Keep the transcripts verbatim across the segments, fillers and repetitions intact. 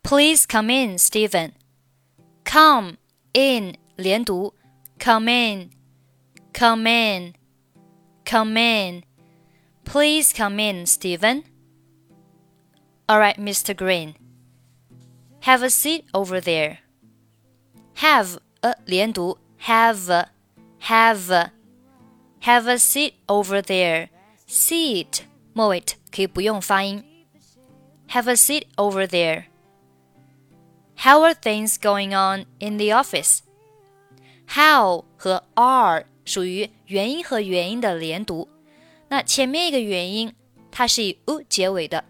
Please come in, Stephen. Come in 连读 Come in, come in, come in. Please come in, Stephen. All right, Mister Green. Have a seat over there. Have a 连读 Have, have, have a seat over there. Seat 末尾可以不用发音。Have a seat over there. How are things going on in the office? How 和 are 属于元音和元音的连读。那前面一个元音它是以 u 结尾的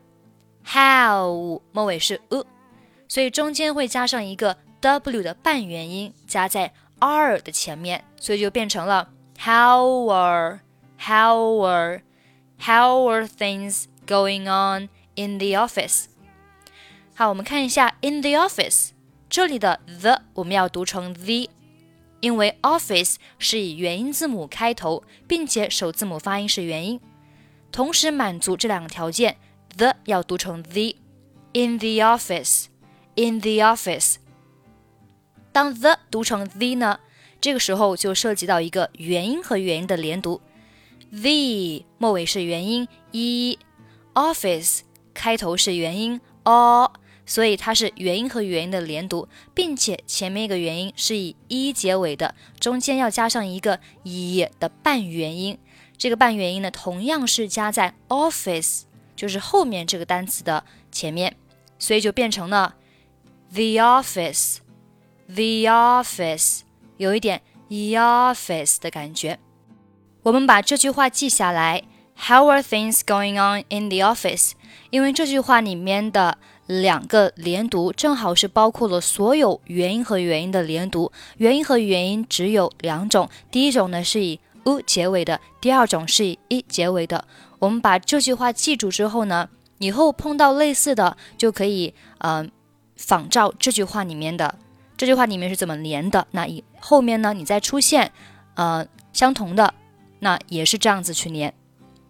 How 末尾是 u， 所以中间会加上一个 w 的半元音加在 are 的前面，所以就变成了 How are, how are, how are things going on in the office? 好，我们看一下 in the office 这里的 the 我们要读成 the， 因为 office 是以元音字母开头，并且首字母发音是元音，同时满足这两个条件， the 要读成 the。 in the office, in the office。 当 the 读成 the 呢，这个时候就涉及到一个元音和元音的连读， the 末尾是元音 e， office 开头是元音 o， 所以它是元音和元音的连读，并且前面一个元音是以 e 结尾的，中间要加上一个 e 的半元音，这个半元音呢同样是加在 office， 就是后面这个单词的前面，所以就变成了 the office, the office， 有一点 office 的感觉。我们把这句话记下来， How are things going on in the office？ 因为这句话里面的两个连读正好是包括了所有元音和元音的连读，元音和元音只有两种，第一种呢是以 u 结尾的，第二种是以 e 结尾的。我们把这句话记住之后呢，以后碰到类似的就可以呃仿照这句话里面的，这句话里面是怎么连的，那以后面呢你再出现呃相同的，那也是这样子去连。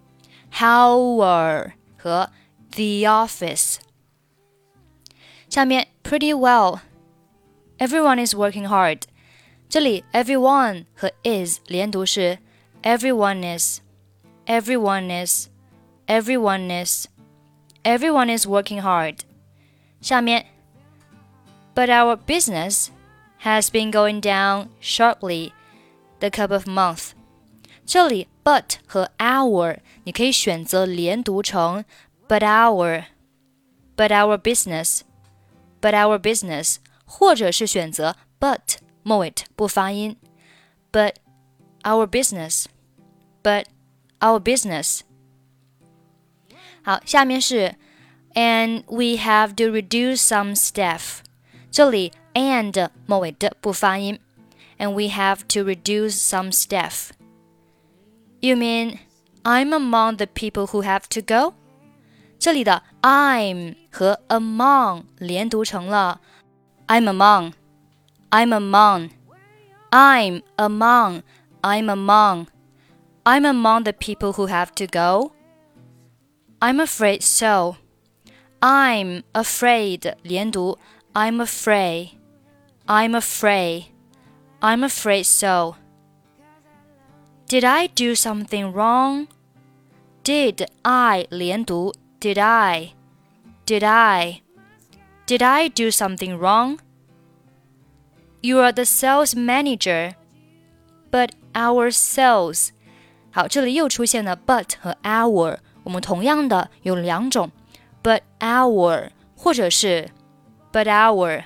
How are 和 the office。 下面 pretty well, everyone is working hard。 这里 everyone 和 is 连读是 everyone is, everyone is, everyone is, everyone is working hard。 下面 but our business has been going down sharply the couple of months。 这里 but 和 our 你可以选择连读成 but our, but our business, but our business， 或者是选择 but 末尾不发音 but our business, but our business。 好，下面是 and we have to reduce some staff。 这里 and 末尾的不发音 and we have to reduce some staff。 You mean I'm among the people who have to go？ 这里的 I'm 和 among 连读成了 I'm among, I'm among, I'm among, I'm among, I'm among the people who have to go? I'm afraid so. I'm afraid 连读 I'm afraid, I'm afraid, I'm afraid so. Did I do something wrong? Did I 连读 Did I, did I, did I do something wrong? You are the sales manager, but our sales… 好，这里又出现了 but 和 our， 我们同样的有两种 but our 或者是 but our,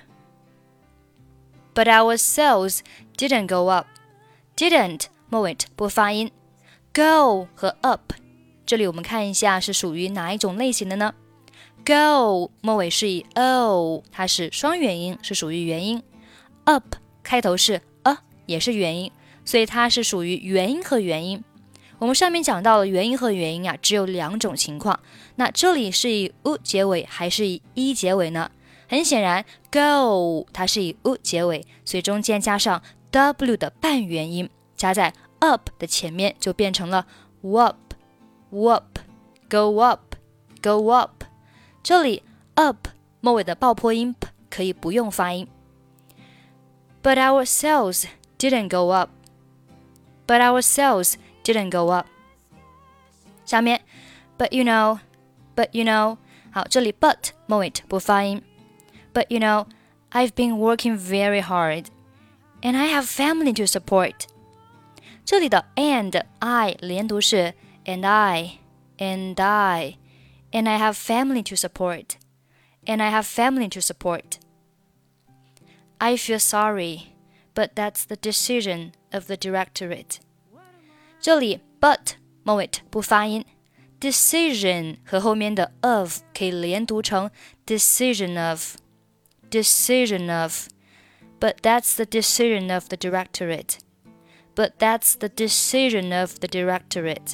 but our sales didn't go up。 didn't 末尾不发音， go 和 up这里我们看一下是属于哪一种类型的呢？ go 末尾是以 o， 它是双元音，是属于元音。 up 开头是 a， 也是元音，所以它是属于元音和元音。我们上面讲到了元音和元音啊，只有两种情况，那这里是以 u 结尾还是以 e 结尾呢？很显然 go 它是以 u 结尾，所以中间加上 w 的半元音加在 up 的前面，就变成了 up, up, go up, go up。 这里 up 末尾的爆破音 p 可以不用发音。But our sales didn't go up. But our sales didn't go up. 下面 But you know, but you know 好，这里 but 末尾不发音。But you know, I've been working very hard, and I have family to support. 这里的 and I 连读是 and I, and I, and I have family to support, and I have family to support. I feel sorry, but that's the decision of the directorate. 这里 but 末尾不发音。Decision 和后面的 of 可以连读成 decision of, decision of. But that's the decision of the directorate. But that's the decision of the directorate.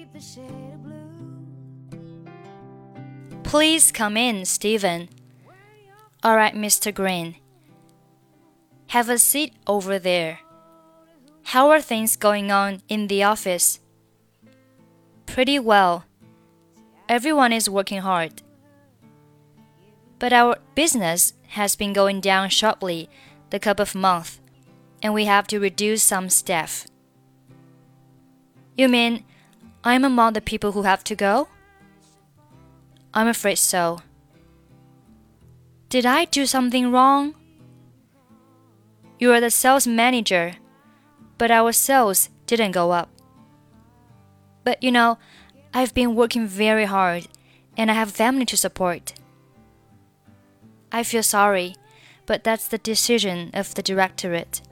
Please come in, Stephen. All right, Mister Green. Have a seat over there. How are things going on in the office? Pretty well. Everyone is working hard. But our business has been going down sharply the couple of months, and we have to reduce some staff. You mean I'm among the people who have to go? I'm afraid so. Did I do something wrong? You are the sales manager, but our sales didn't go up. But you know, I've been working very hard, and I have family to support. I feel sorry, but that's the decision of the directorate.